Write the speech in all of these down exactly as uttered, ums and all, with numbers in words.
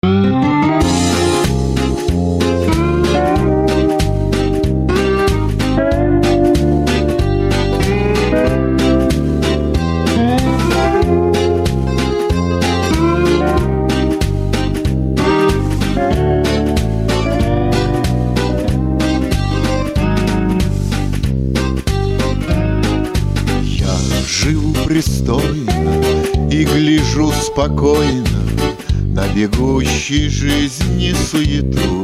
Пристойно и гляжу спокойно на бегущей жизни суету.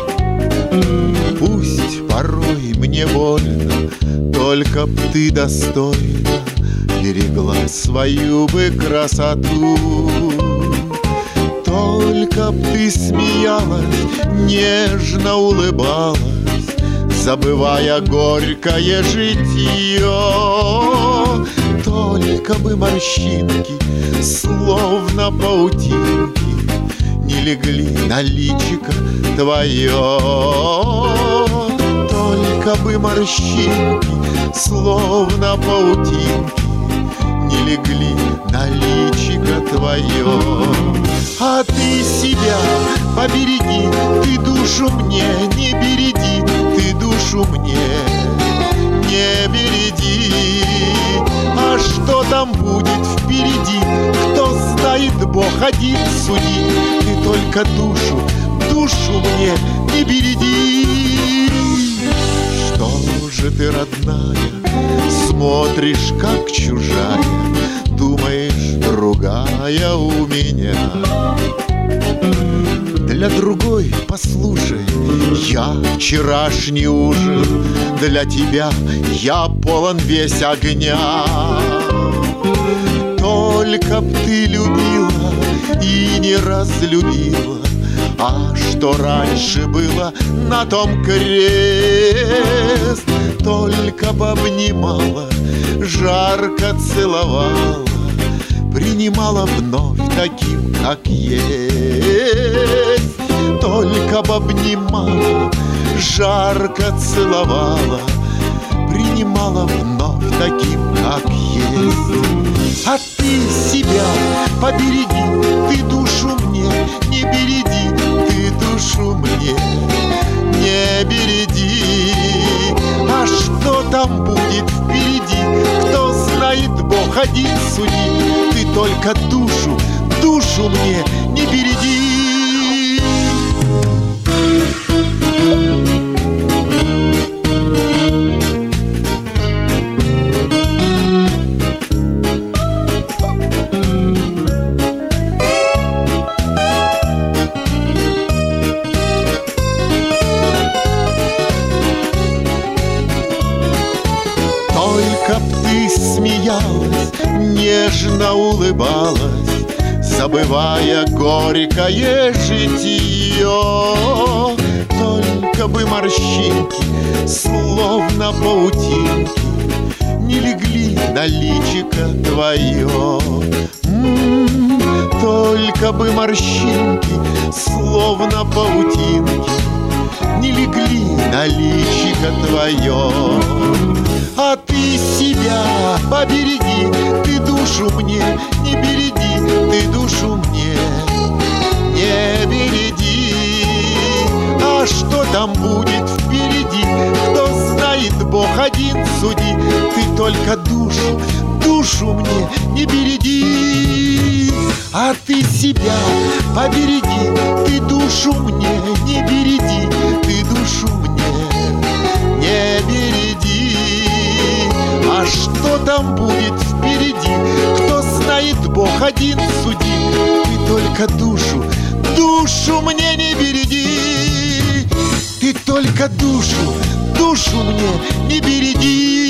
Пусть порой мне больно, только б ты достойно берегла свою бы красоту. Только б ты смеялась, нежно улыбалась, забывая горькое житье. Только бы морщинки, словно паутинки, не легли на личико твое. Только бы морщинки, словно паутинки, не легли на личико твое. А ты себя побереги, ты душу мне не береди, ты душу мне не береди. А что там будет впереди, кто знает, Бог один судит. Ты только душу, душу мне не береди. Что же ты, родная, смотришь, как чужая, думаешь, другая у меня? Для другой, послушай, я вчерашний ужин, для тебя я полон весь огня. Только б ты любила и не разлюбила, а что раньше было, на том крест. Только б обнимала, жарко целовала, принимала вновь таким, как есть. Только б обнимала, жарко целовала, принимала вновь таким, как есть. А ты себя побереги, ты душу мне не береди, ты душу мне не береди. А что там будет впереди, кто знает, Бог один судит. Ты только душу, душу мне не береди. Только б ты смеялась, нежно улыбалась, забывая горькое житье. Только бы морщинки, словно паутинки, не легли на личико твое. М-м-м, только бы морщинки, словно паутинки, не легли на личико твое. А ты себя побереги, ты душу мне не береди, ты душу мне не береди. А что там будет впереди, кто знает, Бог один суди. Ты только душу, душу мне не береди. А ты себя побереги, ты душу мне не береди, ты душу мне не береди. А что там будет впереди, кто знает, Бог один судит. Ты только душу, душу мне не береди. Ты только душу, душу мне не береди.